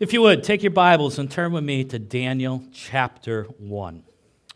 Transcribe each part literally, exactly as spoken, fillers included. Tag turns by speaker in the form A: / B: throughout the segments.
A: If you would, take your Bibles and turn with me to Daniel chapter one.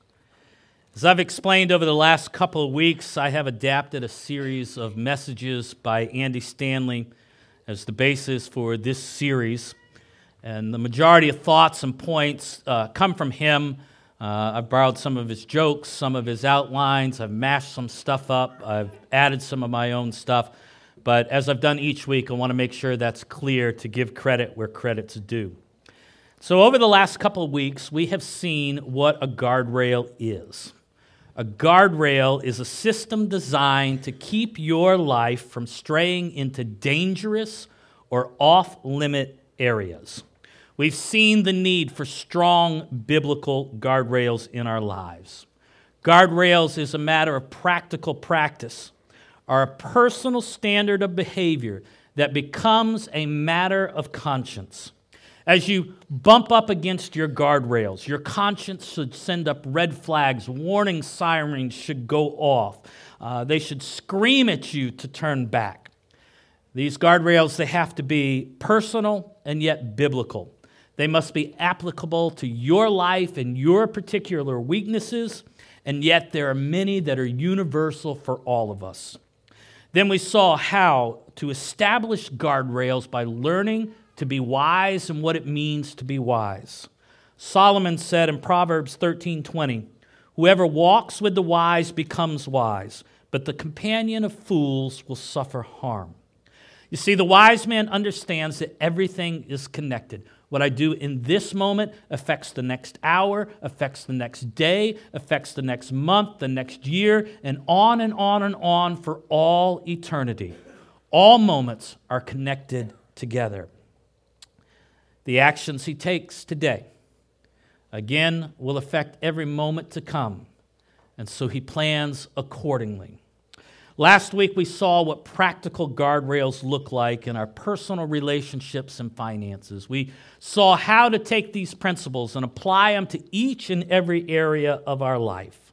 A: As I've explained over the last couple of weeks, I have adapted a series of messages by Andy Stanley as the basis for this series. And the majority of thoughts and points uh, come from him. Uh, I've borrowed some of his jokes, some of his outlines. I've mashed some stuff up. I've added some of my own stuff. But as I've done each week, I want to make sure that's clear to give credit where credit's due. So over the last couple of weeks, we have seen what a guardrail is. A guardrail is a system designed to keep your life from straying into dangerous or off-limit areas. We've seen the need for strong biblical guardrails in our lives. Guardrails is a matter of practical practice, are a personal standard of behavior that becomes a matter of conscience. As you bump up against your guardrails, your conscience should send up red flags, warning sirens should go off. Uh, they should scream at you to turn back. These guardrails, they have to be personal and yet biblical. They must be applicable to your life and your particular weaknesses, and yet there are many that are universal for all of us. Then we saw how to establish guardrails by learning to be wise and what it means to be wise. Solomon said in Proverbs thirteen twenty, "Whoever walks with the wise becomes wise, but the companion of fools will suffer harm." You see, the wise man understands that everything is connected. What I do in this moment affects the next hour, affects the next day, affects the next month, the next year, and on and on and on for all eternity. All moments are connected together. The actions he takes today, again, will affect every moment to come, and so he plans accordingly. Last week, we saw what practical guardrails look like in our personal relationships and finances. We saw how to take these principles and apply them to each and every area of our life.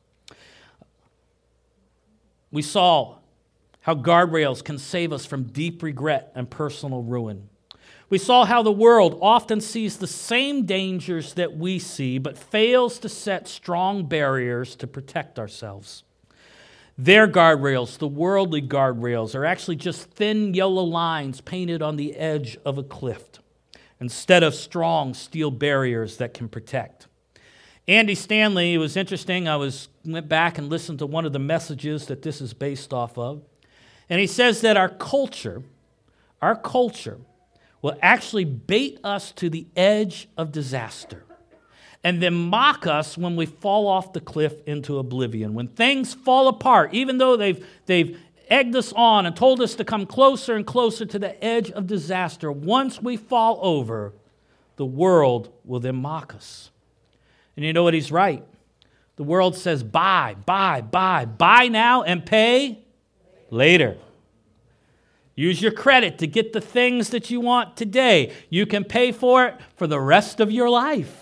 A: We saw how guardrails can save us from deep regret and personal ruin. We saw how the world often sees the same dangers that we see, but fails to set strong barriers to protect ourselves. Their guardrails, the worldly guardrails, are actually just thin yellow lines painted on the edge of a cliff instead of strong steel barriers that can protect. Andy Stanley, it was interesting, I was went back and listened to one of the messages that this is based off of, and he says that our culture, our culture will actually bait us to the edge of disaster and then mock us when we fall off the cliff into oblivion. When things fall apart, even though they've, they've egged us on and told us to come closer and closer to the edge of disaster, once we fall over, the world will then mock us. And you know what? He's right. The world says, buy, buy, buy, buy now and pay later. Use your credit to get the things that you want today. You can pay for it for the rest of your life.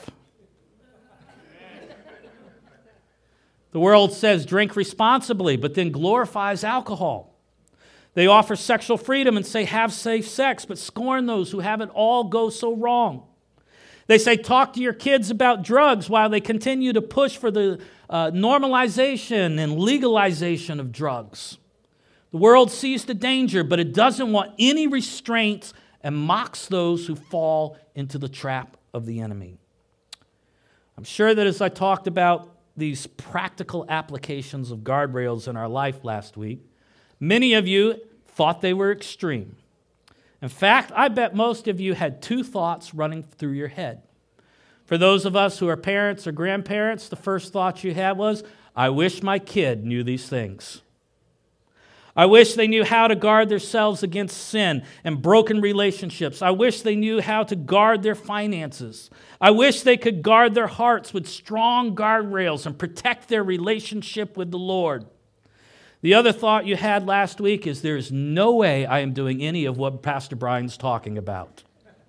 A: The world says drink responsibly, but then glorifies alcohol. They offer sexual freedom and say have safe sex, but scorn those who have it all go so wrong. They say talk to your kids about drugs while they continue to push for the uh, normalization and legalization of drugs. The world sees the danger, but it doesn't want any restraints and mocks those who fall into the trap of the enemy. I'm sure that as I talked about these practical applications of guardrails in our life last week, many of you thought they were extreme. In fact, I bet most of you had two thoughts running through your head. For those of us who are parents or grandparents, the first thought you had was, I wish my kid knew these things. I wish they knew how to guard themselves against sin and broken relationships. I wish they knew how to guard their finances. I wish they could guard their hearts with strong guardrails and protect their relationship with the Lord. The other thought you had last week is there's no way I am doing any of what Pastor Brian's talking about.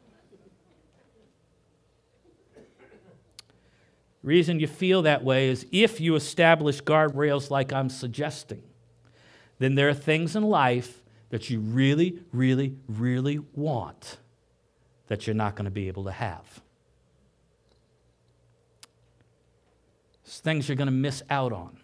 A: The reason you feel that way is if you establish guardrails like I'm suggesting, then there are things in life that you really, really, really want, that you're not going to be able to have. It's things you're going to miss out on.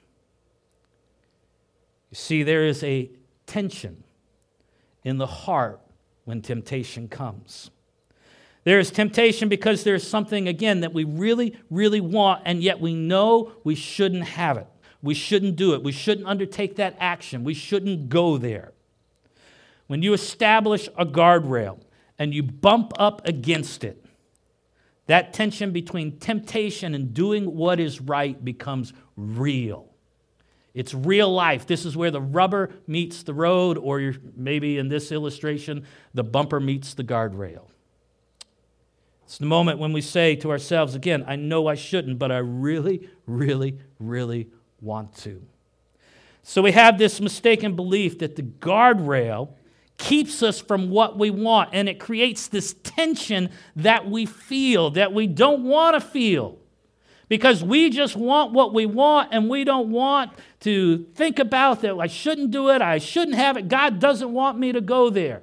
A: You see, there is a tension in the heart when temptation comes. There is temptation because there's something, again, that we really, really want, and yet we know we shouldn't have it. We shouldn't do it. We shouldn't undertake that action. We shouldn't go there. When you establish a guardrail and you bump up against it, that tension between temptation and doing what is right becomes real. It's real life. This is where the rubber meets the road, or you're, maybe in this illustration, the bumper meets the guardrail. It's the moment when we say to ourselves, again, I know I shouldn't, but I really, really, really want to. So we have this mistaken belief that the guardrail keeps us from what we want, and it creates this tension that we feel, that we don't want to feel, because we just want what we want, and we don't want to think about that I shouldn't do it, I shouldn't have it, God doesn't want me to go there.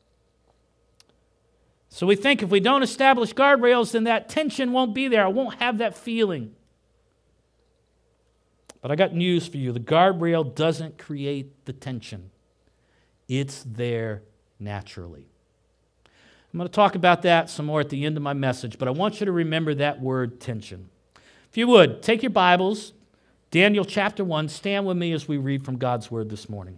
A: So we think if we don't establish guardrails, then that tension won't be there. I won't have that feeling. But I got news for you. The guardrail doesn't create the tension. It's there naturally. I'm going to talk about that some more at the end of my message, but I want you to remember that word tension. If you would, take your Bibles, Daniel chapter one, stand with me as we read from God's Word this morning.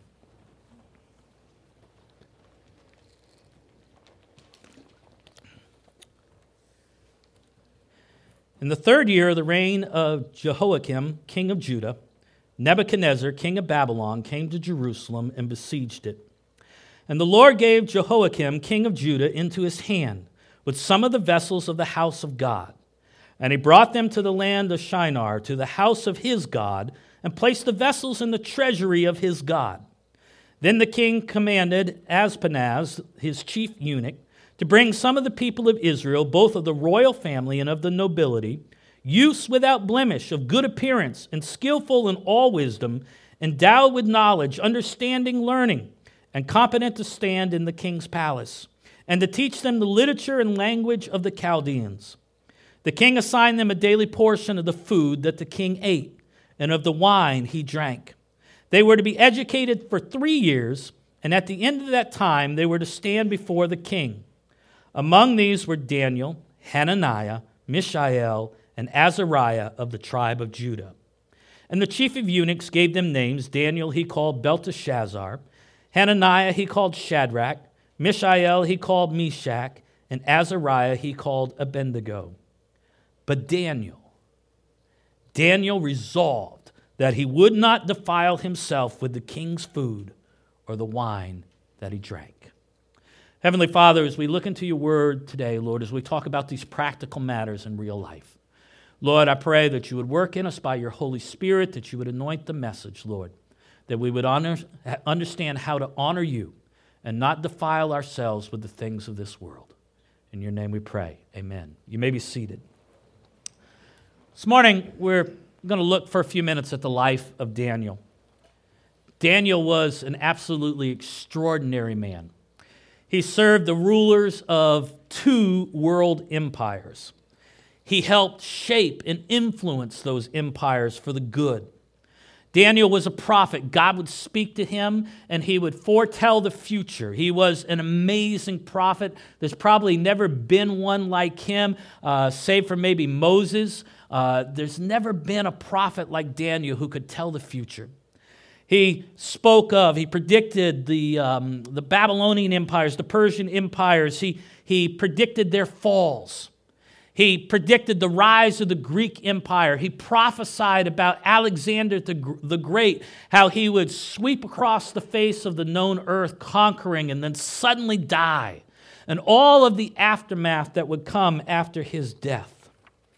A: In the third year of the reign of Jehoiakim, king of Judah, Nebuchadnezzar, king of Babylon, came to Jerusalem and besieged it. And the Lord gave Jehoiakim, king of Judah, into his hand with some of the vessels of the house of God. And he brought them to the land of Shinar, to the house of his God, and placed the vessels in the treasury of his God. Then the king commanded Aspenaz, his chief eunuch, to bring some of the people of Israel, both of the royal family and of the nobility, youths without blemish, of good appearance, and skillful in all wisdom, endowed with knowledge, understanding, learning, and competent to stand in the king's palace, and to teach them the literature and language of the Chaldeans. The king assigned them a daily portion of the food that the king ate, and of the wine he drank. They were to be educated for three years, and at the end of that time they were to stand before the king. Among these were Daniel, Hananiah, Mishael, and Azariah of the tribe of Judah. And the chief of eunuchs gave them names. Daniel he called Belteshazzar, Hananiah he called Shadrach, Mishael he called Meshach, and Azariah he called Abednego. But Daniel, Daniel resolved that he would not defile himself with the king's food or the wine that he drank. Heavenly Father, as we look into your word today, Lord, as we talk about these practical matters in real life, Lord, I pray that you would work in us by your Holy Spirit, that you would anoint the message, Lord, that we would honor, understand how to honor you and not defile ourselves with the things of this world. In your name we pray. Amen. You may be seated. This morning, we're going to look for a few minutes at the life of Daniel. Daniel was an absolutely extraordinary man. He served the rulers of two world empires. He helped shape and influence those empires for the good. Daniel was a prophet. God would speak to him, and he would foretell the future. He was an amazing prophet. There's probably never been one like him, uh, save for maybe Moses. Uh, there's never been a prophet like Daniel who could tell the future. He spoke of, he predicted the, um, the Babylonian empires, the Persian empires. He, he predicted their falls. He predicted the rise of the Greek Empire. He prophesied about Alexander the Great, how he would sweep across the face of the known earth, conquering, and then suddenly die, and all of the aftermath that would come after his death.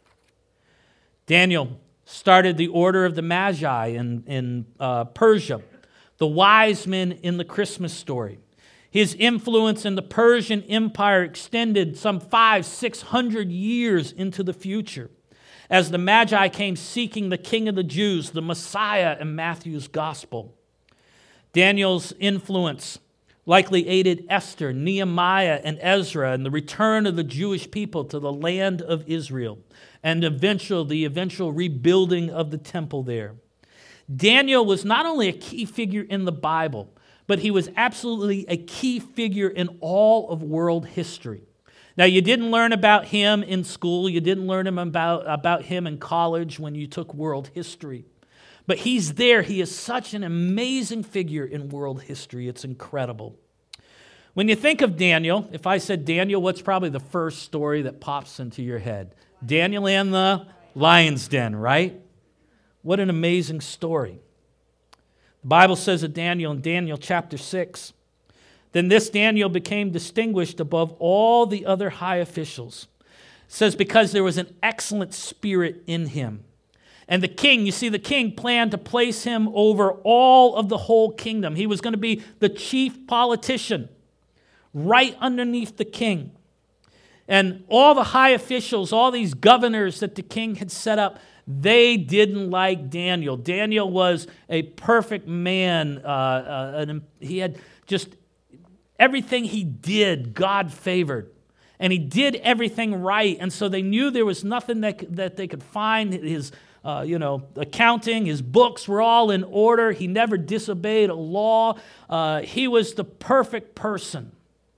A: Daniel started the order of the Magi in, in uh, Persia, the wise men in the Christmas story. His influence in the Persian Empire extended some five, six hundred years into the future, as the Magi came seeking the King of the Jews, the Messiah in Matthew's Gospel. Daniel's influence likely aided Esther, Nehemiah, and Ezra in the return of the Jewish people to the land of Israel and eventual, the eventual rebuilding of the temple there. Daniel was not only a key figure in the Bible, but he was absolutely a key figure in all of world history. Now, you didn't learn about him in school. You didn't learn him about, about him in college when you took world history. But he's there. He is such an amazing figure in world history. It's incredible. When you think of Daniel, if I said Daniel, what's probably the first story that pops into your head? Daniel and the lion's den, right? What an amazing story. The Bible says of Daniel in Daniel chapter six, then this Daniel became distinguished above all the other high officials. It says because there was an excellent spirit in him. And the king, you see, the king planned to place him over all of the whole kingdom. He was going to be the chief politician right underneath the king. And all the high officials, all these governors that the king had set up, they didn't like Daniel. Daniel was a perfect man. Uh, uh, and he had just everything he did, God favored. And he did everything right. And so they knew there was nothing that, that they could find. His uh, you know, accounting, his books were all in order. He never disobeyed a law. Uh, he was the perfect person.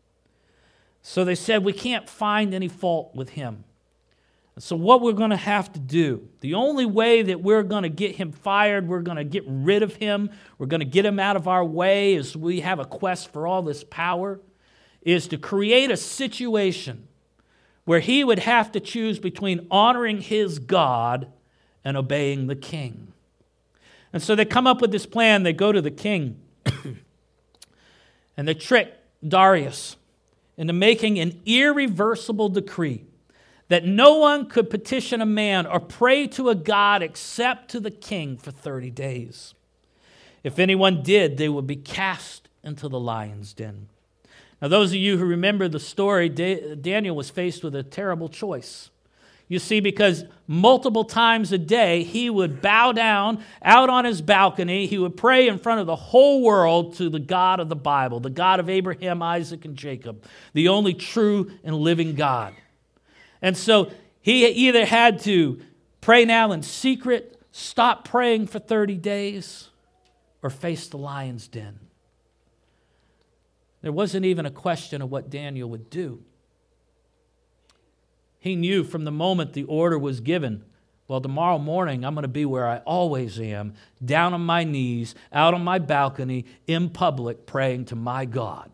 A: So they said, we can't find any fault with him. So what we're going to have to do, the only way that we're going to get him fired, we're going to get rid of him, we're going to get him out of our way as we have a quest for all this power, is to create a situation where he would have to choose between honoring his God and obeying the king. And so they come up with this plan. They go to the king and they trick Darius into making an irreversible decree that no one could petition a man or pray to a god except to the king for thirty days. If anyone did, they would be cast into the lion's den. Now, those of you who remember the story, Daniel was faced with a terrible choice. You see, because multiple times a day, he would bow down out on his balcony. He would pray in front of the whole world to the God of the Bible, the God of Abraham, Isaac, and Jacob, the only true and living God. And so he either had to pray now in secret, stop praying for thirty days, or face the lion's den. There wasn't even a question of what Daniel would do. He knew from the moment the order was given, well, tomorrow morning I'm going to be where I always am, down on my knees, out on my balcony, in public, praying to my God.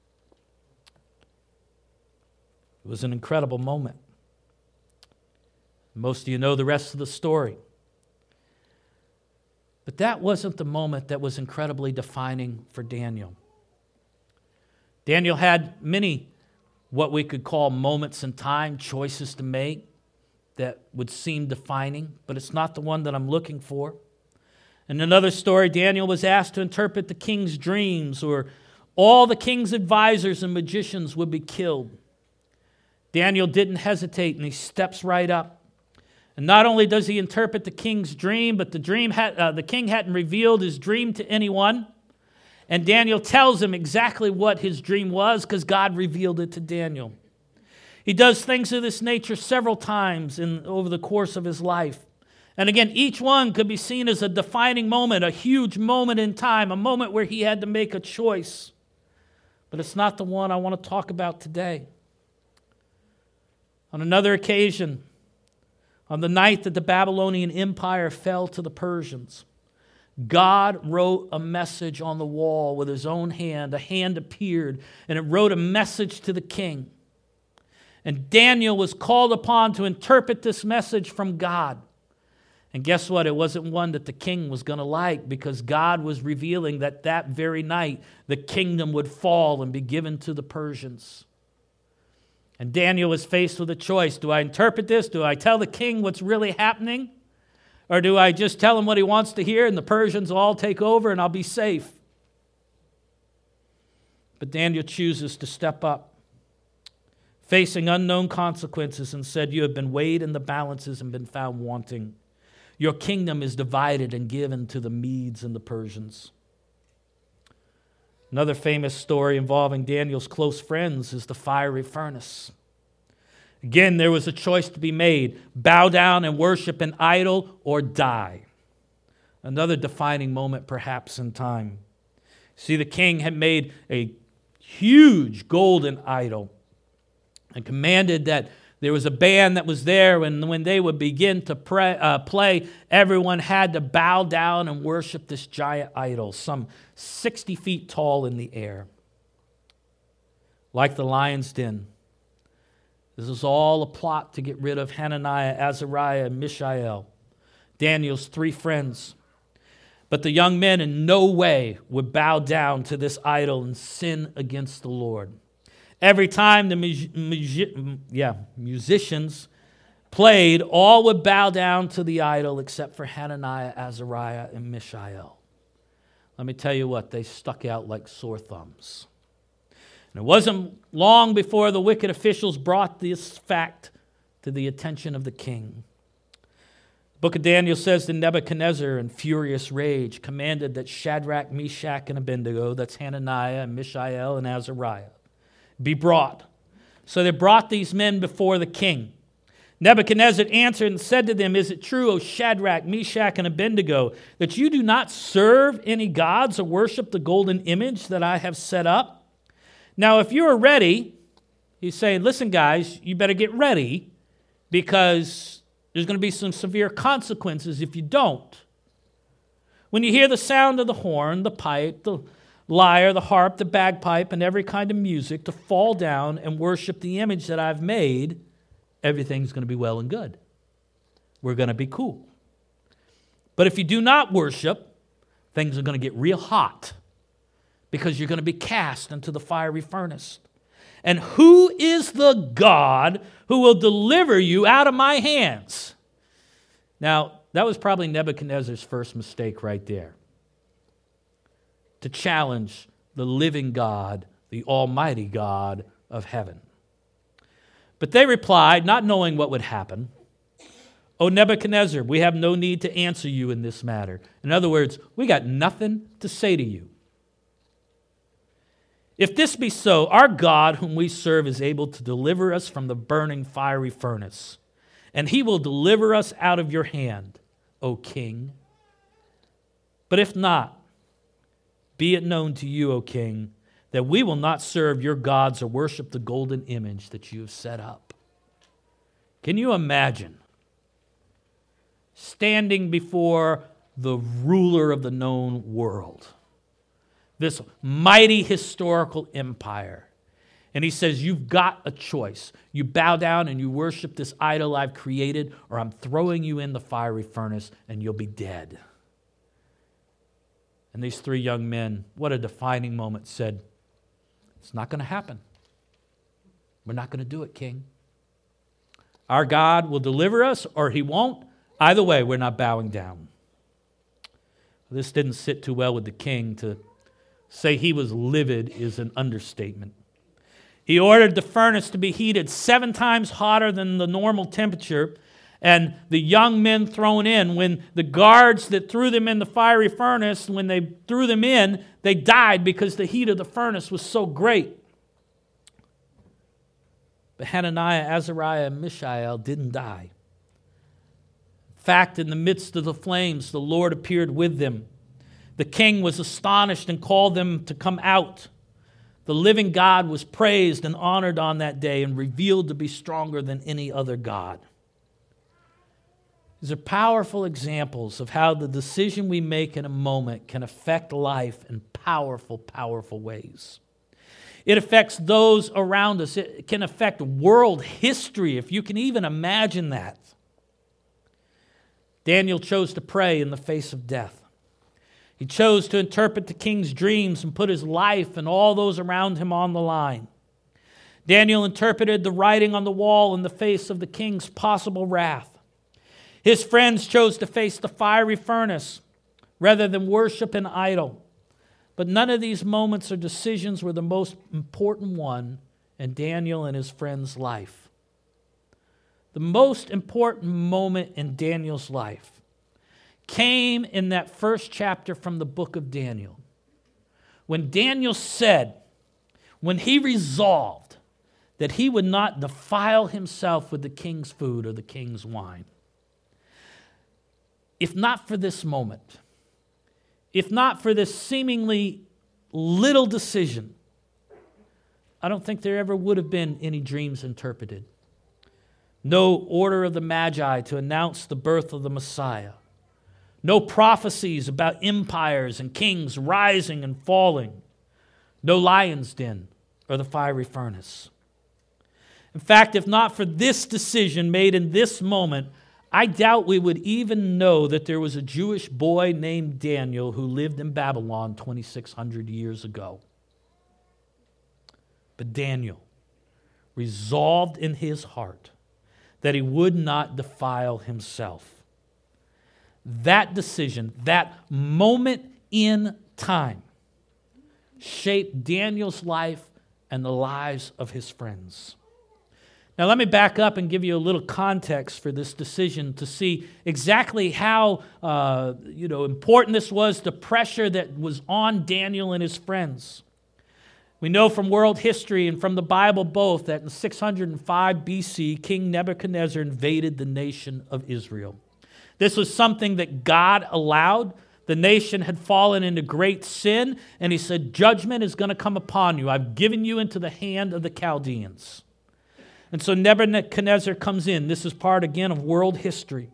A: It was an incredible moment. Most of you know the rest of the story. But that wasn't the moment that was incredibly defining for Daniel. Daniel had many what we could call moments in time, choices to make that would seem defining, but it's not the one that I'm looking for. In another story, Daniel was asked to interpret the king's dreams, or all the king's advisors and magicians would be killed. Daniel didn't hesitate, and he steps right up. And not only does he interpret the king's dream, but the dream had, uh, the king hadn't revealed his dream to anyone. And Daniel tells him exactly what his dream was because God revealed it to Daniel. He does things of this nature several times in, over the course of his life. And again, each one could be seen as a defining moment, a huge moment in time, a moment where he had to make a choice. But it's not the one I want to talk about today. On another occasion, on the night that the Babylonian Empire fell to the Persians, God wrote a message on the wall with his own hand. A hand appeared, and it wrote a message to the king. And Daniel was called upon to interpret this message from God. And guess what? It wasn't one that the king was going to like, because God was revealing that that very night the kingdom would fall and be given to the Persians. And Daniel was faced with a choice. Do I interpret this? Do I tell the king what's really happening? Or do I just tell him what he wants to hear and the Persians will all take over and I'll be safe? But Daniel chooses to step up, facing unknown consequences, and said, you have been weighed in the balances and been found wanting. Your kingdom is divided and given to the Medes and the Persians. Another famous story involving Daniel's close friends is the fiery furnace. Again, there was a choice to be made: bow down and worship an idol or die. Another defining moment perhaps in time. See, the king had made a huge golden idol and commanded that there was a band that was there, and when they would begin to pray, uh, play, everyone had to bow down and worship this giant idol, some sixty feet tall in the air. Like the lion's den, this is all a plot to get rid of Hananiah, Azariah, and Mishael, Daniel's three friends. But the young men in no way would bow down to this idol and sin against the Lord. Every time the mu- mu- yeah, musicians played, all would bow down to the idol except for Hananiah, Azariah, and Mishael. Let me tell you what, they stuck out like sore thumbs. And it wasn't long before the wicked officials brought this fact to the attention of the king. The book of Daniel says that Nebuchadnezzar, in furious rage, commanded that Shadrach, Meshach, and Abednego, that's Hananiah, and Mishael, and Azariah, be brought. So they brought these men before the king. Nebuchadnezzar answered and said to them, "Is it true, O Shadrach, Meshach, and Abednego, that you do not serve any gods or worship the golden image that I have set up? Now, if you are ready," he's saying, listen, guys, you better get ready, because there's going to be some severe consequences if you don't. When you hear the sound of the horn, the pipe, the lyre, the harp, the bagpipe, and every kind of music, to fall down and worship the image that I've made, everything's going to be well and good. We're going to be cool. But if you do not worship, things are going to get real hot, because you're going to be cast into the fiery furnace. And who is the God who will deliver you out of my hands?" Now, that was probably Nebuchadnezzar's first mistake right there. To challenge the living God, the almighty God of heaven. But they replied, not knowing what would happen, "O Nebuchadnezzar, we have no need to answer you in this matter." In other words, we got nothing to say to you. "If this be so, our God whom we serve is able to deliver us from the burning fiery furnace, and he will deliver us out of your hand, O king. But if not, be it known to you, O king, that we will not serve your gods or worship the golden image that you have set up." Can you imagine standing before the ruler of the known world, this mighty historical empire, and he says, you've got a choice. You bow down and you worship this idol I've created, or I'm throwing you in the fiery furnace and you'll be dead. And these three young men, what a defining moment, said, "It's not going to happen. We're not going to do it, king. Our God will deliver us, or he won't. Either way, we're not bowing down." This didn't sit too well with the king. To say he was livid is an understatement. He ordered the furnace to be heated seven times hotter than the normal temperature, and the young men thrown in. When the guards that threw them in the fiery furnace, when they threw them in, they died because the heat of the furnace was so great. But Hananiah, Azariah, and Mishael didn't die. In fact, in the midst of the flames, the Lord appeared with them. The king was astonished and called them to come out. The living God was praised and honored on that day and revealed to be stronger than any other god. These are powerful examples of how the decision we make in a moment can affect life in powerful, powerful ways. It affects those around us. It can affect world history, if you can even imagine that. Daniel chose to pray in the face of death. He chose to interpret the king's dreams and put his life and all those around him on the line. Daniel interpreted the writing on the wall in the face of the king's possible wrath. His friends chose to face the fiery furnace rather than worship an idol. But none of these moments or decisions were the most important one in Daniel and his friend's life. The most important moment in Daniel's life came in that first chapter from the book of Daniel, when Daniel said, when he resolved that he would not defile himself with the king's food or the king's wine. If not for this moment, if not for this seemingly little decision, I don't think there ever would have been any dreams interpreted. No order of the Magi to announce the birth of the Messiah. No prophecies about empires and kings rising and falling. No lion's den or the fiery furnace. In fact, if not for this decision made in this moment, I doubt we would even know that there was a Jewish boy named Daniel who lived in Babylon twenty-six hundred years ago. But Daniel resolved in his heart that he would not defile himself. That decision, that moment in time, shaped Daniel's life and the lives of his friends. Now let me back up and give you a little context for this decision to see exactly how uh, you know, important this was, the pressure that was on Daniel and his friends. We know from world history and from the Bible both that in six hundred five B C, King Nebuchadnezzar invaded the nation of Israel. This was something that God allowed. The nation had fallen into great sin, and he said, judgment is going to come upon you. I've given you into the hand of the Chaldeans. And so Nebuchadnezzar comes in. This is part, again, of world history.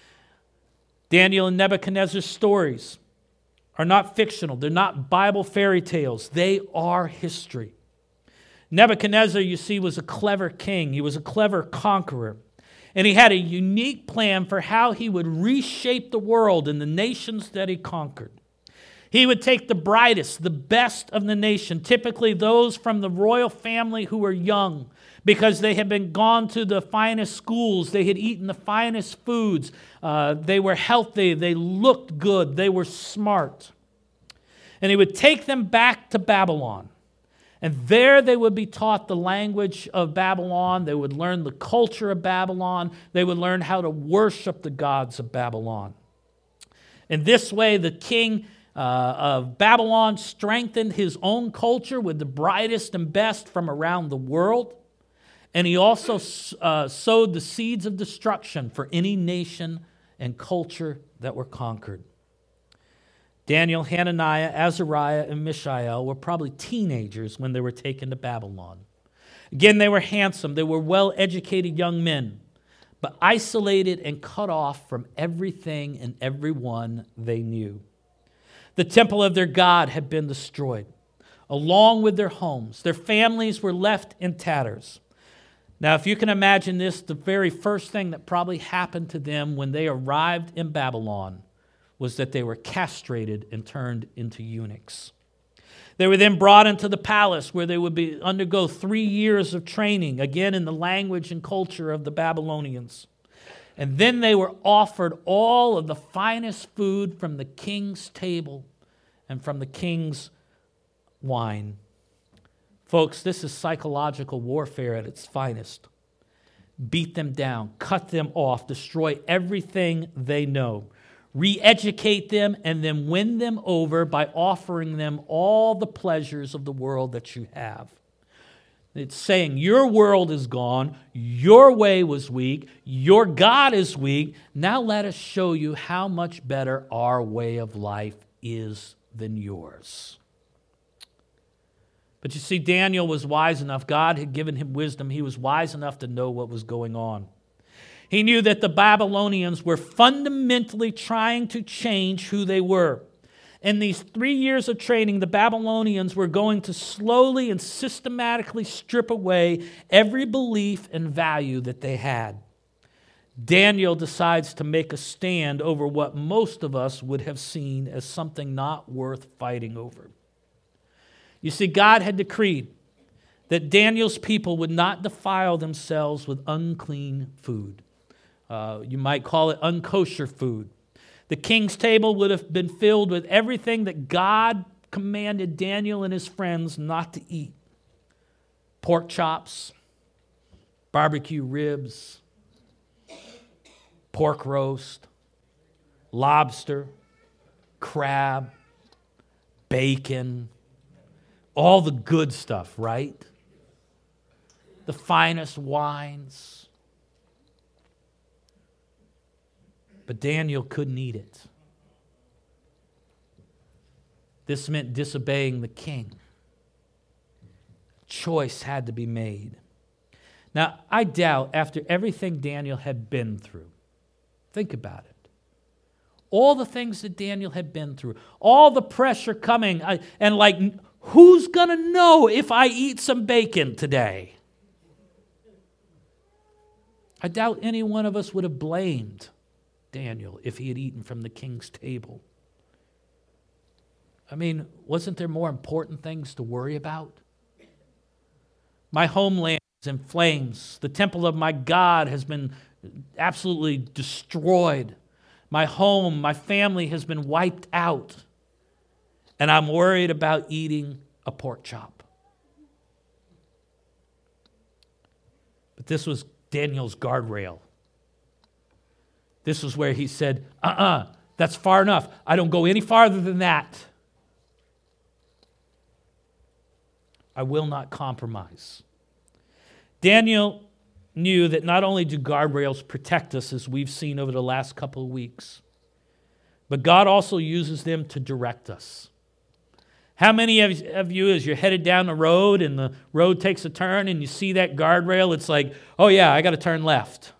A: Daniel and Nebuchadnezzar's stories are not fictional. They're not Bible fairy tales. They are history. Nebuchadnezzar, you see, was a clever king. He was a clever conqueror. And he had a unique plan for how he would reshape the world and the nations that he conquered. He would take the brightest, the best of the nation, typically those from the royal family who were young, because they had been gone to the finest schools, they had eaten the finest foods, uh, they were healthy, they looked good, they were smart. And he would take them back to Babylon. And there they would be taught the language of Babylon. They would learn the culture of Babylon. They would learn how to worship the gods of Babylon. In this way, the king uh, of Babylon strengthened his own culture with the brightest and best from around the world. And he also uh, sowed the seeds of destruction for any nation and culture that were conquered. Daniel, Hananiah, Azariah, and Mishael were probably teenagers when they were taken to Babylon. Again, they were handsome. They were well-educated young men, but isolated and cut off from everything and everyone they knew. The temple of their God had been destroyed, along with their homes. Their families were left in tatters. Now, if you can imagine this, the very first thing that probably happened to them when they arrived in Babylon was that they were castrated and turned into eunuchs. They were then brought into the palace where they would be, undergo three years of training, again in the language and culture of the Babylonians. And then they were offered all of the finest food from the king's table and from the king's wine. Folks, this is psychological warfare at its finest. Beat them down, cut them off, destroy everything they know. Re-educate them and then win them over by offering them all the pleasures of the world that you have. It's saying your world is gone, your way was weak, your God is weak. Now let us show you how much better our way of life is than yours. But you see, Daniel was wise enough. God had given him wisdom. He was wise enough to know what was going on. He knew that the Babylonians were fundamentally trying to change who they were. In these three years of training, the Babylonians were going to slowly and systematically strip away every belief and value that they had. Daniel decides to make a stand over what most of us would have seen as something not worth fighting over. You see, God had decreed that Daniel's people would not defile themselves with unclean food. Uh, you might call it unkosher food. The king's table would have been filled with everything that God commanded Daniel and his friends not to eat. Pork chops, barbecue ribs, pork roast, lobster, crab, bacon, all the good stuff, right? The finest wines. But Daniel couldn't eat it. This meant disobeying the king. Choice had to be made. Now, I doubt after everything Daniel had been through, think about it. All the things that Daniel had been through, all the pressure coming, I, and like, who's going to know if I eat some bacon today? I doubt any one of us would have blamed Daniel if he had eaten from the king's table. I mean, wasn't there more important things to worry about? My homeland is in flames. The temple of my God has been absolutely destroyed. My home, my family has been wiped out. And I'm worried about eating a pork chop. But this was Daniel's guardrail. This was where he said, uh-uh, that's far enough. I don't go any farther than that. I will not compromise. Daniel knew that not only do guardrails protect us, as we've seen over the last couple of weeks, but God also uses them to direct us. How many of you, as you're headed down the road and the road takes a turn and you see that guardrail, it's like, oh yeah, I got to turn left.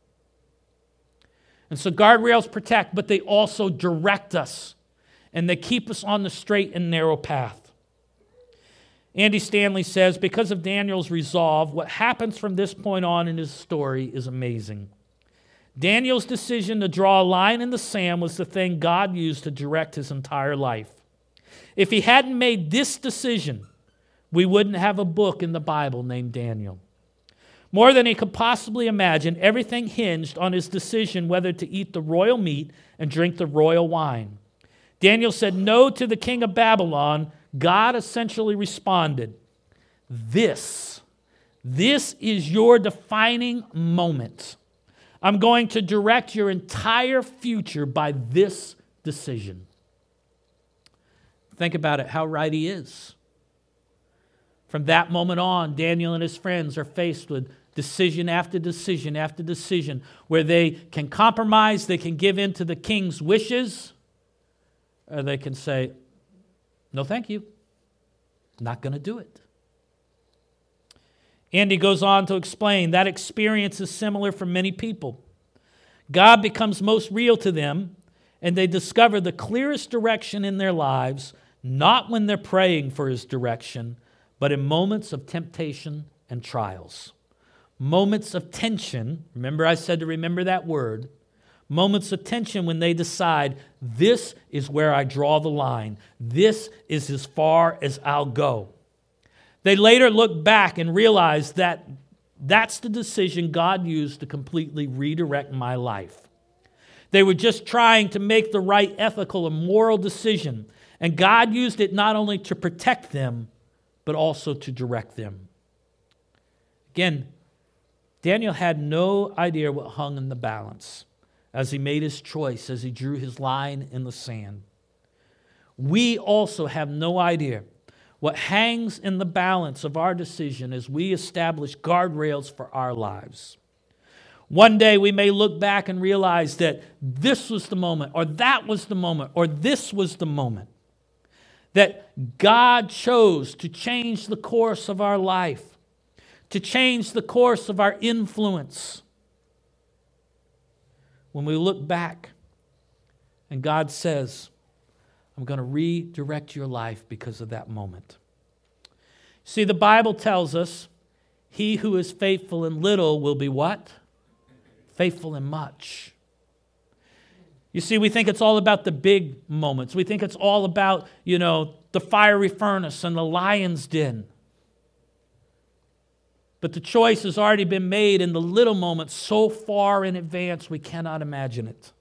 A: And so guardrails protect, but they also direct us, and they keep us on the straight and narrow path. Andy Stanley says, because of Daniel's resolve, what happens from this point on in his story is amazing. Daniel's decision to draw a line in the sand was the thing God used to direct his entire life. If he hadn't made this decision, we wouldn't have a book in the Bible named Daniel. More than he could possibly imagine, everything hinged on his decision whether to eat the royal meat and drink the royal wine. Daniel said no to the king of Babylon. God essentially responded, this, this is your defining moment. I'm going to direct your entire future by this decision. Think about it, how right he is. From that moment on, Daniel and his friends are faced with decision after decision after decision where they can compromise, they can give in to the king's wishes, or they can say, no, thank you. Not going to do it. Andy goes on to explain that experience is similar for many people. God becomes most real to them, and they discover the clearest direction in their lives, not when they're praying for his direction, but in moments of temptation and trials. Moments of tension, remember I said to remember that word, moments of tension when they decide, this is where I draw the line. This is as far as I'll go. They later look back and realize that that's the decision God used to completely redirect my life. They were just trying to make the right ethical and moral decision, and God used it not only to protect them, but also to direct them. Again, Daniel had no idea what hung in the balance as he made his choice, as he drew his line in the sand. We also have no idea what hangs in the balance of our decision as we establish guardrails for our lives. One day we may look back and realize that this was the moment, or that was the moment, or this was the moment that God chose to change the course of our life, to change the course of our influence. When we look back and God says, I'm going to redirect your life because of that moment. See, the Bible tells us, he who is faithful in little will be what? Faithful in much. You see, we think it's all about the big moments. We think it's all about, you know, the fiery furnace and the lion's den. But the choice has already been made in the little moments so far in advance we cannot imagine it.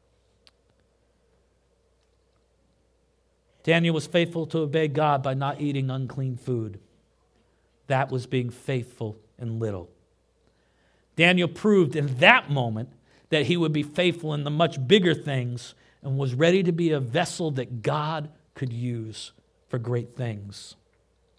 A: Daniel was faithful to obey God by not eating unclean food. That was being faithful in little. Daniel proved in that moment that he would be faithful in the much bigger things and was ready to be a vessel that God could use for great things.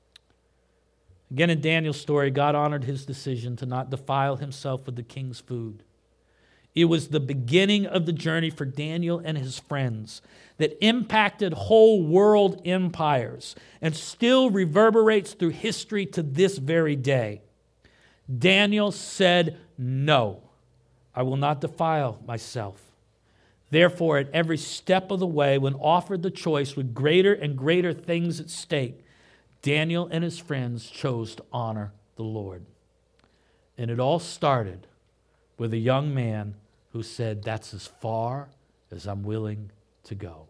A: Again, in Daniel's story, God honored his decision to not defile himself with the king's food. It was the beginning of the journey for Daniel and his friends that impacted whole world empires and still reverberates through history to this very day. Daniel said, "No, I will not defile myself." Therefore, at every step of the way, when offered the choice with greater and greater things at stake, Daniel and his friends chose to honor the Lord. And it all started with a young man who said, "That's as far as I'm willing to go."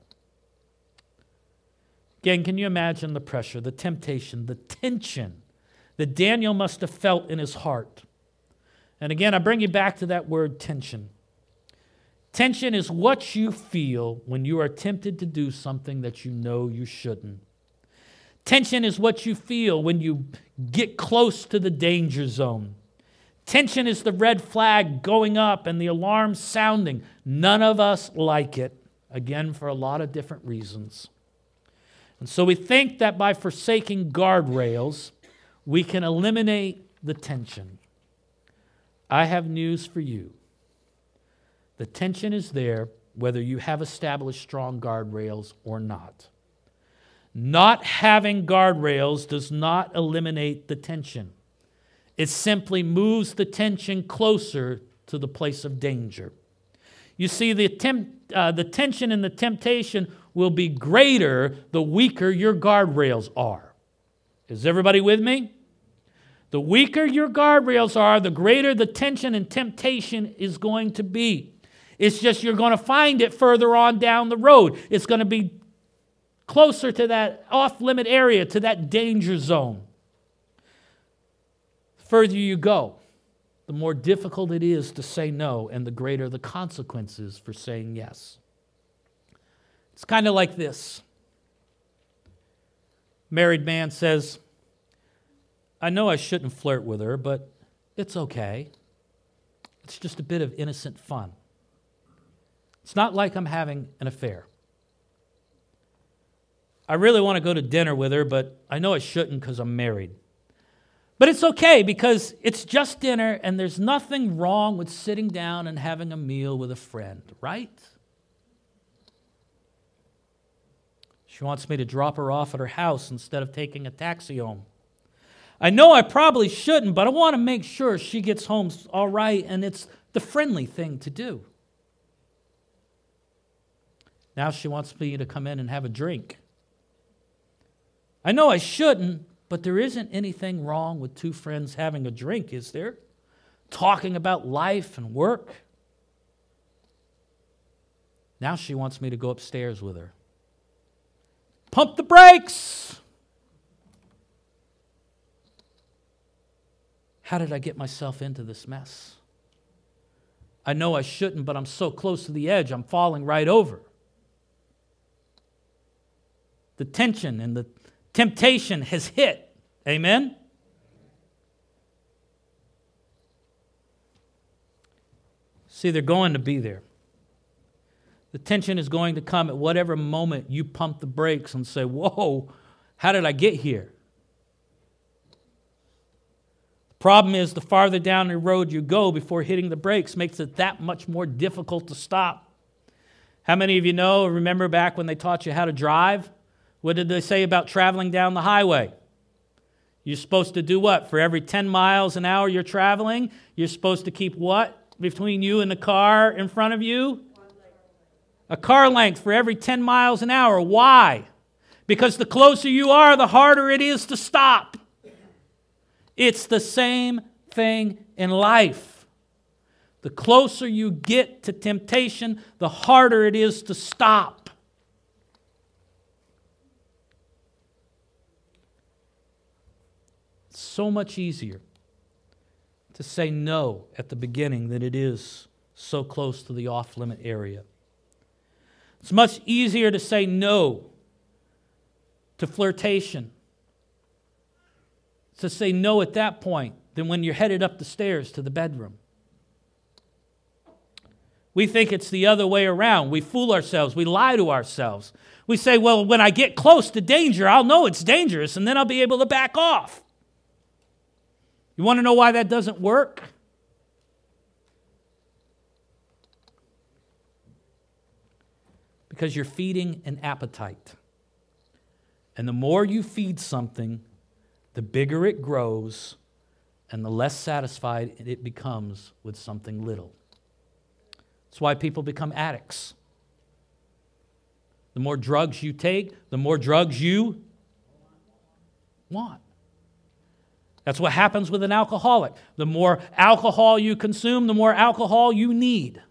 A: Again, can you imagine the pressure, the temptation, the tension that Daniel must have felt in his heart? And again, I bring you back to that word tension. Tension is what you feel when you are tempted to do something that you know you shouldn't. Tension is what you feel when you get close to the danger zone. Tension is the red flag going up and the alarm sounding. None of us like it, again, for a lot of different reasons. And so we think that by forsaking guardrails, we can eliminate the tension. I have news for you. The tension is there whether you have established strong guardrails or not. Not having guardrails does not eliminate the tension. It simply moves the tension closer to the place of danger. You see, the, temp, uh, the tension and the temptation will be greater the weaker your guardrails are. Is everybody with me? The weaker your guardrails are, the greater the tension and temptation is going to be. It's just you're going to find it further on down the road. It's going to be closer to that off-limit area, to that danger zone. The further you go, the more difficult it is to say no, and the greater the consequences for saying yes. It's kind of like this. Married man says, "I know I shouldn't flirt with her, but it's okay. It's just a bit of innocent fun. It's not like I'm having an affair. I really want to go to dinner with her, but I know I shouldn't because I'm married. But it's okay because it's just dinner and there's nothing wrong with sitting down and having a meal with a friend, right? She wants me to drop her off at her house instead of taking a taxi home. I know I probably shouldn't, but I want to make sure she gets home all right, and it's the friendly thing to do. Now she wants me to come in and have a drink. I know I shouldn't, but there isn't anything wrong with two friends having a drink, is there? Talking about life and work. Now she wants me to go upstairs with her. Pump the brakes! How did I get myself into this mess? I know I shouldn't, but I'm so close to the edge, I'm falling right over. The tension and the temptation has hit. Amen? See, they're going to be there. The tension is going to come at whatever moment you pump the brakes and say, whoa, how did I get here? The problem is the farther down the road you go before hitting the brakes makes it that much more difficult to stop. How many of you know, remember back when they taught you how to drive? What did they say about traveling down the highway? You're supposed to do what? For every ten miles an hour you're traveling, you're supposed to keep what between you and the car in front of you? A car length for every ten miles an hour. Why? Because the closer you are, the harder it is to stop. It's the same thing in life. The closer you get to temptation, the harder it is to stop. It's so much easier to say no at the beginning than it is so close to the off-limit area. It's much easier to say no to flirtation, to say no at that point than when you're headed up the stairs to the bedroom. We think it's the other way around. We fool ourselves. We lie to ourselves. We say, well, when I get close to danger, I'll know it's dangerous, and then I'll be able to back off. You want to know why that doesn't work? Because you're feeding an appetite. And the more you feed something, the bigger it grows and the less satisfied it becomes with something little. That's why people become addicts. The more drugs you take, the more drugs you want. That's what happens with an alcoholic. The more alcohol you consume, the more alcohol you need.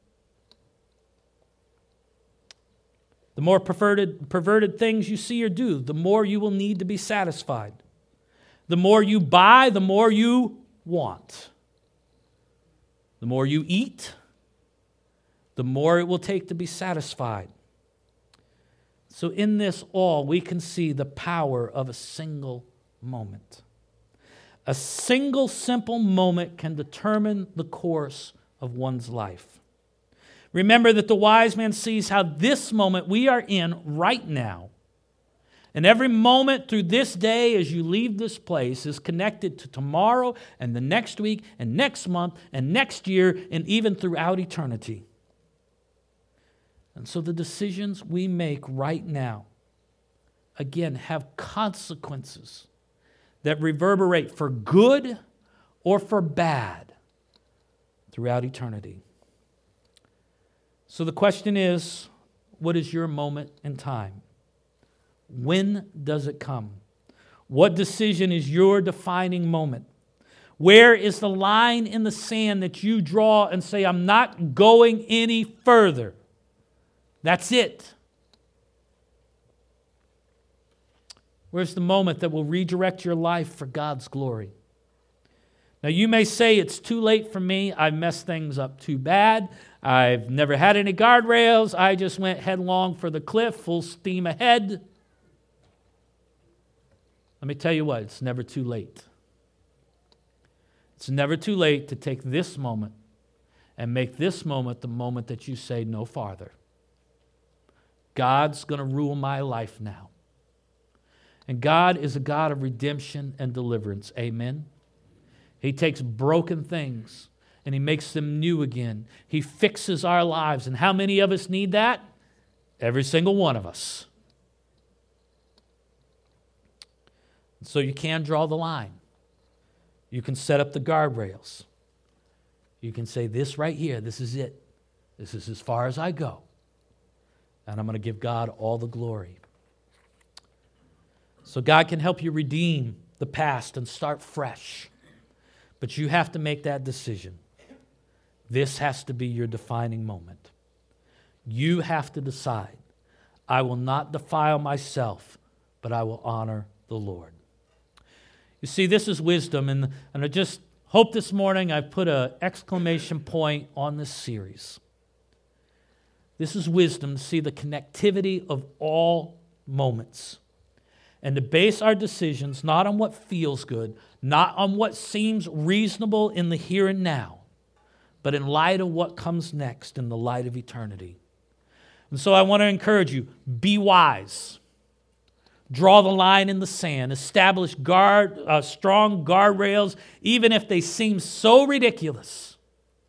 A: The more perverted, perverted things you see or do, the more you will need to be satisfied. The more you buy, the more you want. The more you eat, the more it will take to be satisfied. So in this all, we can see the power of a single moment. A single simple moment can determine the course of one's life. Remember that the wise man sees how this moment we are in right now, and every moment through this day as you leave this place is connected to tomorrow and the next week and next month and next year and even throughout eternity. And so the decisions we make right now, again, have consequences that reverberate for good or for bad throughout eternity. So the question is, what is your moment in time? When does it come? What decision is your defining moment? Where is the line in the sand that you draw and say, I'm not going any further? That's it. Where's the moment that will redirect your life for God's glory? Now, you may say, it's too late for me. I've messed things up too bad. I've never had any guardrails. I just went headlong for the cliff, full steam ahead. Let me tell you what, it's never too late. It's never too late to take this moment and make this moment the moment that you say no farther. God's going to rule my life now. And God is a God of redemption and deliverance. Amen. He takes broken things and He makes them new again. He fixes our lives. And how many of us need that? Every single one of us. So you can draw the line. You can set up the guardrails. You can say, this right here, this is it. This is as far as I go. And I'm going to give God all the glory. So God can help you redeem the past and start fresh. But you have to make that decision. This has to be your defining moment. You have to decide, I will not defile myself, but I will honor the Lord. You see, this is wisdom, and, and I just hope this morning I've put an exclamation point on this series. This is wisdom to see the connectivity of all moments and to base our decisions not on what feels good, not on what seems reasonable in the here and now, but in light of what comes next in the light of eternity. And so I want to encourage you, be wise. Draw the line in the sand. Establish guard, uh, strong guardrails, even if they seem so ridiculous.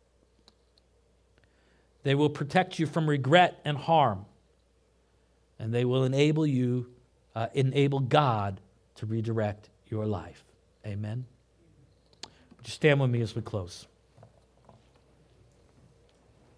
A: They will protect you from regret and harm. And they will enable you, uh, enable God to redirect your life. Amen. Would you stand with me as we close?